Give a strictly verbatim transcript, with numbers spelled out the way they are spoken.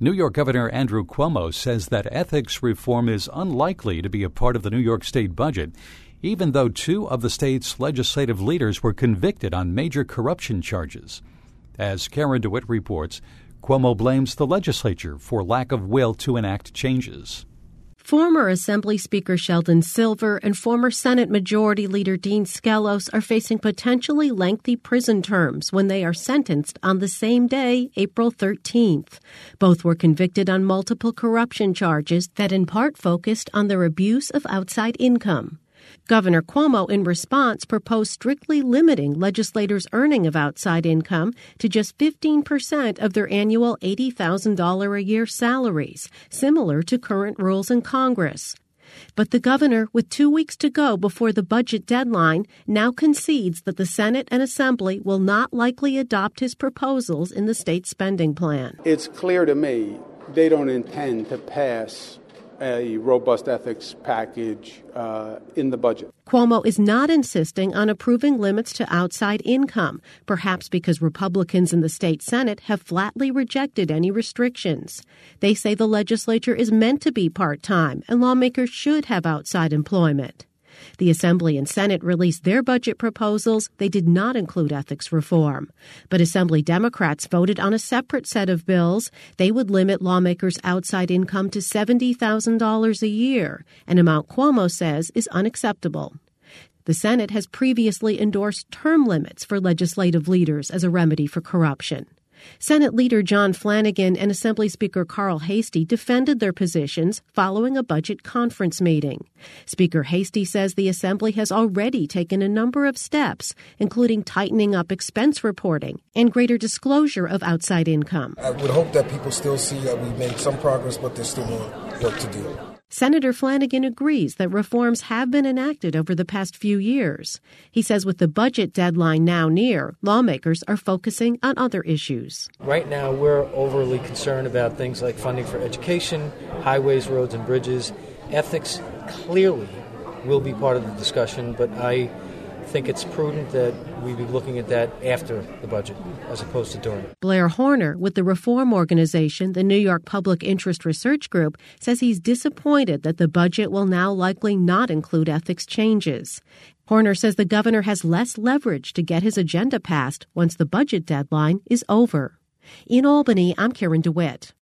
New York Governor Andrew Cuomo says that ethics reform is unlikely to be a part of the New York State budget, even though two of the state's legislative leaders were convicted on major corruption charges. As Karen DeWitt reports, Cuomo blames the legislature for lack of will to enact changes. Former Assembly Speaker Sheldon Silver and former Senate Majority Leader Dean Skelos are facing potentially lengthy prison terms when they are sentenced on the same day, April thirteenth. Both were convicted on multiple corruption charges that in part focused on their abuse of outside income. Governor Cuomo, in response, proposed strictly limiting legislators' earning of outside income to just fifteen percent of their annual eighty thousand dollars a year salaries, similar to current rules in Congress. But the governor, with two weeks to go before the budget deadline, now concedes that the Senate and Assembly will not likely adopt his proposals in the state spending plan. It's clear to me they don't intend to pass a robust ethics package uh, in the budget. Cuomo is not insisting on approving limits to outside income, perhaps because Republicans in the state Senate have flatly rejected any restrictions. They say the legislature is meant to be part-time and lawmakers should have outside employment. The Assembly and Senate released their budget proposals. They did not include ethics reform. But Assembly Democrats voted on a separate set of bills. They would limit lawmakers' outside income to seventy thousand dollars a year, an amount Cuomo says is unacceptable. The Senate has previously endorsed term limits for legislative leaders as a remedy for corruption. Senate Leader John Flanagan and Assembly Speaker Carl Heastie defended their positions following a budget conference meeting. Speaker Heastie says the Assembly has already taken a number of steps, including tightening up expense reporting and greater disclosure of outside income. I would hope that people still see that we've made some progress, but there's still more work to do. Senator Flanagan agrees that reforms have been enacted over the past few years. He says with the budget deadline now near, lawmakers are focusing on other issues. Right now, we're overly concerned about things like funding for education, highways, roads, and bridges. Ethics clearly will be part of the discussion, but I think it's prudent that we be looking at that after the budget as opposed to during it. Blair Horner with the reform organization, the New York Public Interest Research Group, says he's disappointed that the budget will now likely not include ethics changes. Horner says the governor has less leverage to get his agenda passed once the budget deadline is over. In Albany, I'm Karen DeWitt.